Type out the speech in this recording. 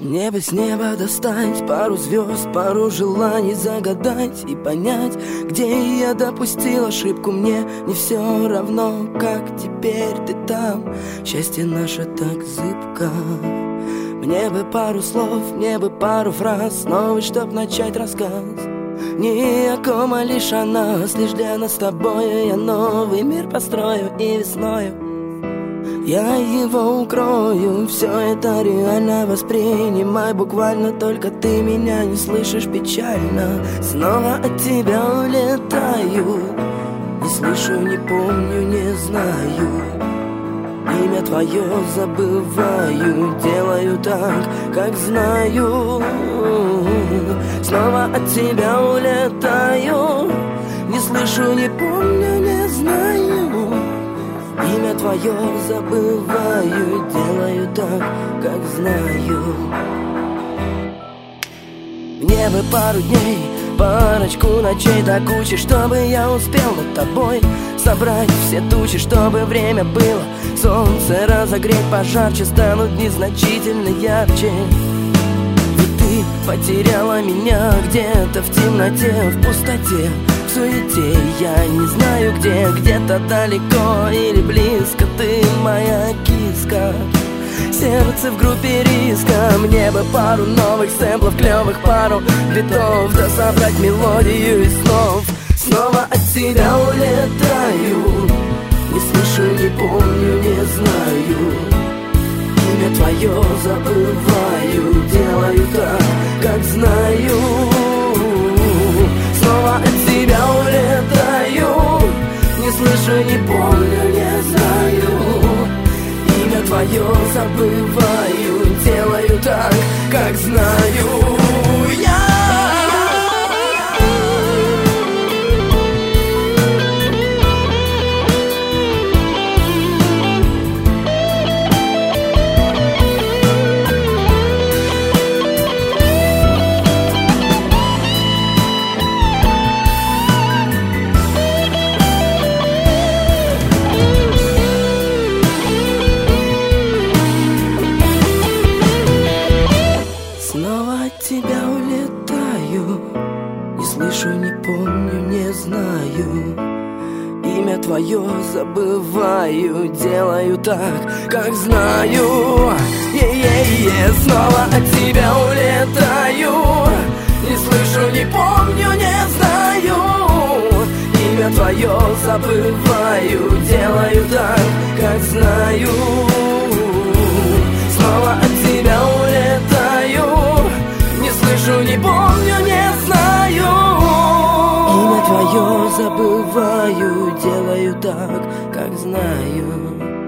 Мне бы с неба достать пару звезд, пару желаний загадать и понять, где я допустил ошибку. Мне не все равно, как теперь ты там. Счастье наше так зыбко. Мне бы пару слов, мне бы пару фраз новый, чтоб начать рассказ. Не о ком, а лишь о нас. Лишь для нас с тобой я новый мир построю. И весною я его укрою. Все это реально воспринимай буквально. Только ты меня не слышишь печально. Снова от тебя улетаю. Не слышу, не помню, не знаю. Имя твое забываю. Делаю так, как знаю. Снова от тебя улетаю. Не слышу, не помню, не знаю. Имя твое забываю. Делаю так, как знаю. Мне бы пару дней, парочку ночей до кучи, чтобы я успел над тобой собрать все тучи, чтобы время было солнце разогреть пожарче, станут дни значительно ярче. Ведь ты потеряла меня где-то в темноте, в пустоте, в суете. Я не знаю где, где-то далеко или близко. Ты моя киска, сердце в группе риска. Мне бы пару новых сэмплов, клевых пару битов, да собрать мелодию из снов. Снова от тебя улетаю. Не слышу, не помню, не знаю. Имя твое забываю. Делаю так, как знаю. Снова от тебя улетаю. Не слышу, не помню, не знаю. Имя твое забываю. Делаю так, как знаю. Снова от тебя улетаю. Не слышу, не помню, не знаю. Имя твое забываю. Делаю так, как знаю. Снова от тебя улетаю. Не слышу, не помню, не знаю. Имя твое забываю. Делаю так, как знаю. Снова от тебя улетаю. Не слышу, не помню, не знаю. Имя твое забываю. Делаю так, как знаю.